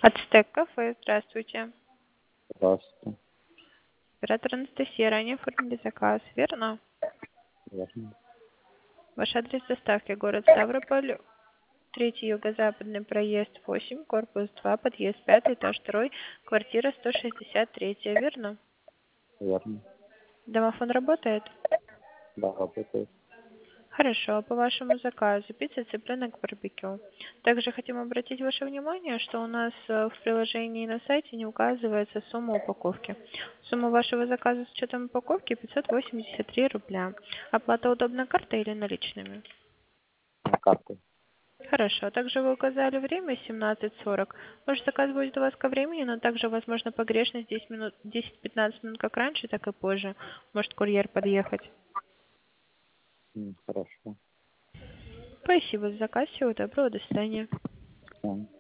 Ацтек кафе, здравствуйте. Здравствуйте. Оператор Анастасия, ранее оформили заказ, верно? Верно. Ваш адрес доставки город Ставрополь, 3 юго-западный проезд 8, корпус 2, подъезд 5, этаж 2, квартира 163, верно? Верно. Домофон работает? Да, работает. Хорошо, по вашему заказу пицца, цыпленок, барбекю. Также хотим обратить ваше внимание, что у нас в приложении и на сайте не указывается сумма упаковки. Сумма вашего заказа с учетом упаковки 583 рубля. Оплата удобна картой или наличными? На карту. Хорошо. Также вы указали время 17:40. Ваш заказ будет у вас ко времени, но также возможно погрешность 10 минут, 10-15 минут как раньше, так и позже. Может курьер подъехать. Хорошо. Спасибо за заказ. Всего доброго. До свидания. Всё.